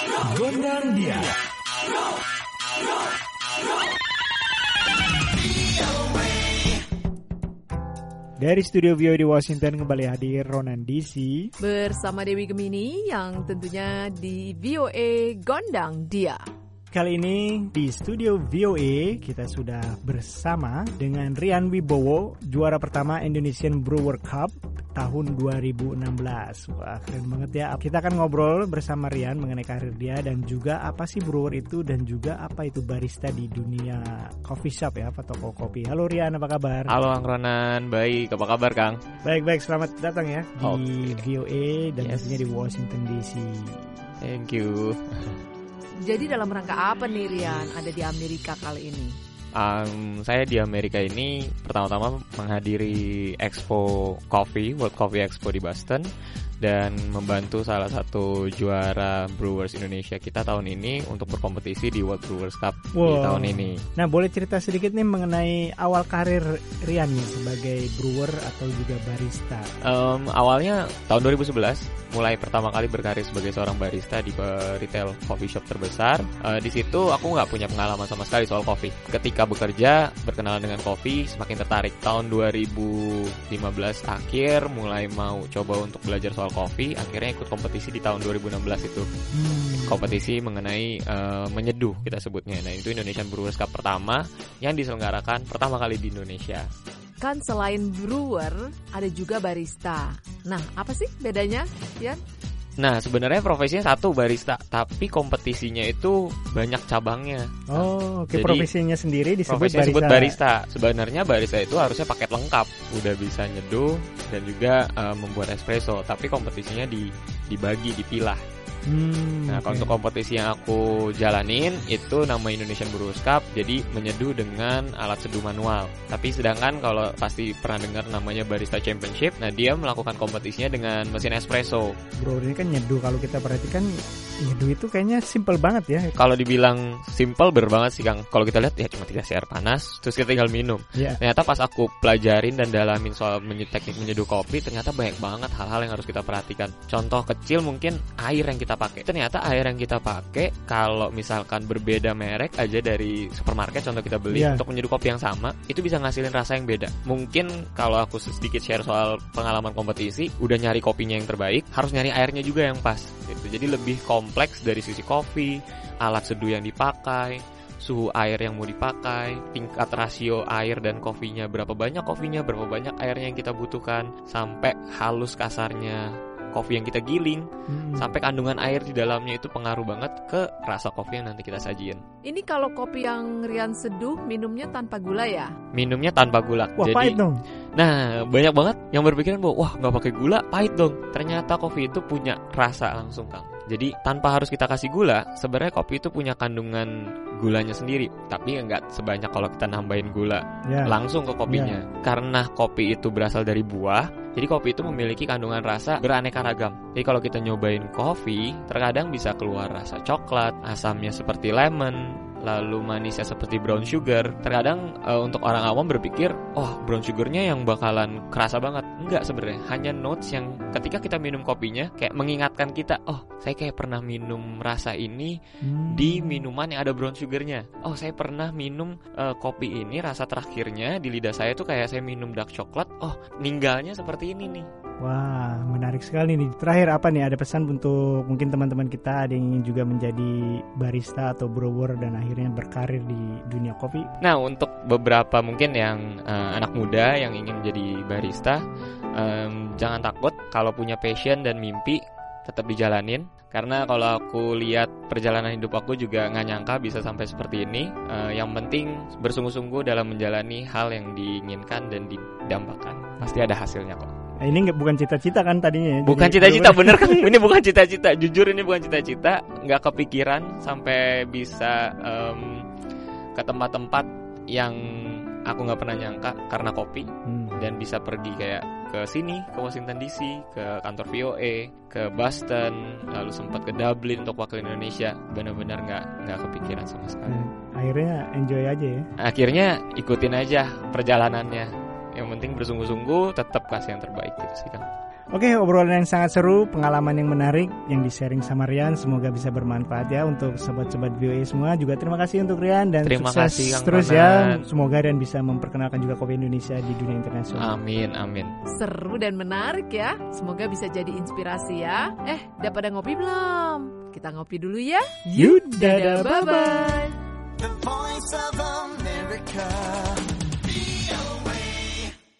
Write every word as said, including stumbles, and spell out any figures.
Gondang dia. Dari studio V O A di Washington kembali hadir Ronan D C bersama Dewi Gemini yang tentunya di V O A Gondang Dia. Kali ini di studio V O A kita sudah bersama dengan Rian Wibowo, juara pertama Indonesian Brewer Cup tahun dua ribu enam belas. Wah, keren banget ya. Kita akan ngobrol bersama Rian mengenai karir dia dan juga apa sih brewer itu dan juga apa itu barista di dunia coffee shop ya, atau toko kopi. Halo Rian, apa kabar? Halo Kang Ronan, baik. Apa kabar Kang? Baik-baik, selamat datang ya di okay. V O A dan yes. tentunya di Washington D C. Thank you. Jadi dalam rangka apa nih Rian ada di Amerika kali ini? Um, saya di Amerika ini pertama-tama menghadiri Expo Coffee, World Coffee Expo di Boston, dan membantu salah satu juara Brewers Indonesia kita tahun ini untuk berkompetisi di World Brewers Cup wow. di tahun ini. Nah, boleh cerita sedikit nih mengenai awal karir Rian nih sebagai brewer atau juga barista? Um, awalnya tahun dua ribu sebelas mulai pertama kali berkarir sebagai seorang barista di retail coffee shop terbesar. Uh, di situ aku nggak punya pengalaman sama sekali soal kopi. Ketika bekerja, berkenalan dengan kopi, semakin tertarik. Tahun dua ribu lima belas akhir mulai mau coba untuk belajar soal kopi, akhirnya ikut kompetisi di tahun dua ribu enam belas itu. Hmm. Kompetisi mengenai uh, menyeduh kita sebutnya. Nah, itu Indonesian Brewers Cup pertama yang diselenggarakan pertama kali di Indonesia. Kan selain brewer ada juga barista. Nah, apa sih bedanya, Yan? Nah, sebenarnya profesinya satu, barista, tapi kompetisinya itu banyak cabangnya. Oh, oke. Okay. Profesinya sendiri disebut profesinya barista. Disebut barista. Sebenarnya barista itu harusnya paket lengkap, udah bisa nyeduh dan juga uh, membuat espresso, tapi kompetisinya di dibagi, dipilah. Hmm, nah, okay. Untuk kompetisi yang aku jalanin itu nama Indonesian Brewers Cup, jadi menyeduh dengan alat seduh manual. Tapi sedangkan kalau pasti pernah dengar namanya Barista Championship, nah dia melakukan kompetisinya dengan mesin espresso. Bro, ini kan nyeduh, kalau kita perhatikan nyeduh itu kayaknya simple banget ya. Kalau dibilang simple, bener banget sih Kang. Kalau kita lihat ya cuma dikasih air panas, terus kita tinggal minum. Yeah. Ternyata pas aku pelajarin dan dalamin soal menye- teknik menyeduh kopi, ternyata banyak banget hal-hal yang harus kita perhatikan. Contoh kecil mungkin air yang kita pakai. Ternyata air yang kita pakai kalau misalkan berbeda merek aja dari supermarket, contoh kita beli yeah. untuk menyeduh kopi yang sama, itu bisa ngasilin rasa yang beda. Mungkin kalau aku sedikit share soal pengalaman kompetisi, udah nyari kopinya yang terbaik, harus nyari airnya juga yang pas gitu. Jadi lebih kompleks dari sisi kopi, alat seduh yang dipakai, suhu air yang mau dipakai, tingkat rasio air dan kopinya, berapa banyak kopinya, berapa banyak airnya yang kita butuhkan, sampai halus kasarnya kopi yang kita giling, hmm. sampai kandungan air di dalamnya itu pengaruh banget ke rasa kopi yang nanti kita sajin. Ini kalau kopi yang Rian seduh minumnya tanpa gula ya? Minumnya tanpa gula. Wah, jadi, pahit dong. Nah, banyak banget yang berpikiran bahwa wah nggak pakai gula pahit dong. Ternyata kopi itu punya rasa langsung, Kang. Jadi tanpa harus kita kasih gula, sebenarnya kopi itu punya kandungan gulanya sendiri, tapi nggak sebanyak kalau kita nambahin gula yeah. langsung ke kopinya. Yeah. Karena kopi itu berasal dari buah, jadi kopi itu memiliki kandungan rasa beraneka ragam. Jadi kalau kita nyobain kopi, terkadang bisa keluar rasa coklat, asamnya seperti lemon, lalu manisnya seperti brown sugar. Terkadang uh, untuk orang awam berpikir, oh brown sugarnya yang bakalan kerasa banget. Enggak sebenarnya, hanya notes yang ketika kita minum kopinya kayak mengingatkan kita, oh saya kayak pernah minum rasa ini hmm. di minuman yang ada brown sugarnya. Oh saya pernah minum uh, kopi ini, rasa terakhirnya di lidah saya tuh kayak saya minum dark chocolate. Oh ninggalnya seperti ini nih. Wah, menarik sekali nih. Terakhir apa nih, ada pesan untuk mungkin teman-teman kita ada yang ingin juga menjadi barista atau brewer dan akhirnya berkarir di dunia kopi? Nah, untuk beberapa mungkin yang uh, anak muda yang ingin menjadi barista, um, jangan takut kalau punya passion dan mimpi, tetap dijalanin. Karena kalau aku lihat perjalanan hidup aku juga nggak nyangka bisa sampai seperti ini. Uh, yang penting bersungguh-sungguh dalam menjalani hal yang diinginkan dan didambakan. Pasti ada hasilnya kok. Nah, ini nggak bukan cita-cita kan tadinya? Bukan cita-cita, bener kan? Ini bukan cita-cita. Jujur ini bukan cita-cita. Nggak kepikiran sampai bisa um, ke tempat-tempat yang aku nggak pernah nyangka karena kopi. Hmm. Dan bisa pergi kayak ke sini, ke Washington D C, ke kantor V O A, ke Boston, lalu sempat ke Dublin untuk wakil Indonesia. Benar-benar nggak nggak kepikiran sama sekali. Hmm. Akhirnya enjoy aja ya? Akhirnya ikutin aja perjalanannya. Yang penting bersungguh-sungguh, tetap kasih yang terbaik gitu sih Kang. Oke, obrolan yang sangat seru, pengalaman yang menarik yang di-sharing sama Rian, semoga bisa bermanfaat ya untuk sobat-sobat V O A semua. Juga terima kasih untuk Rian dan Terima sukses kasih, Kang terus Ronan. ya. Semoga Rian bisa memperkenalkan juga kopi Indonesia di dunia internasional. Amin, amin. Seru dan menarik ya. Semoga bisa jadi inspirasi ya. Eh, udah pada ngopi belum? Kita ngopi dulu ya. Yuk, dadah, Bye-bye. The voice of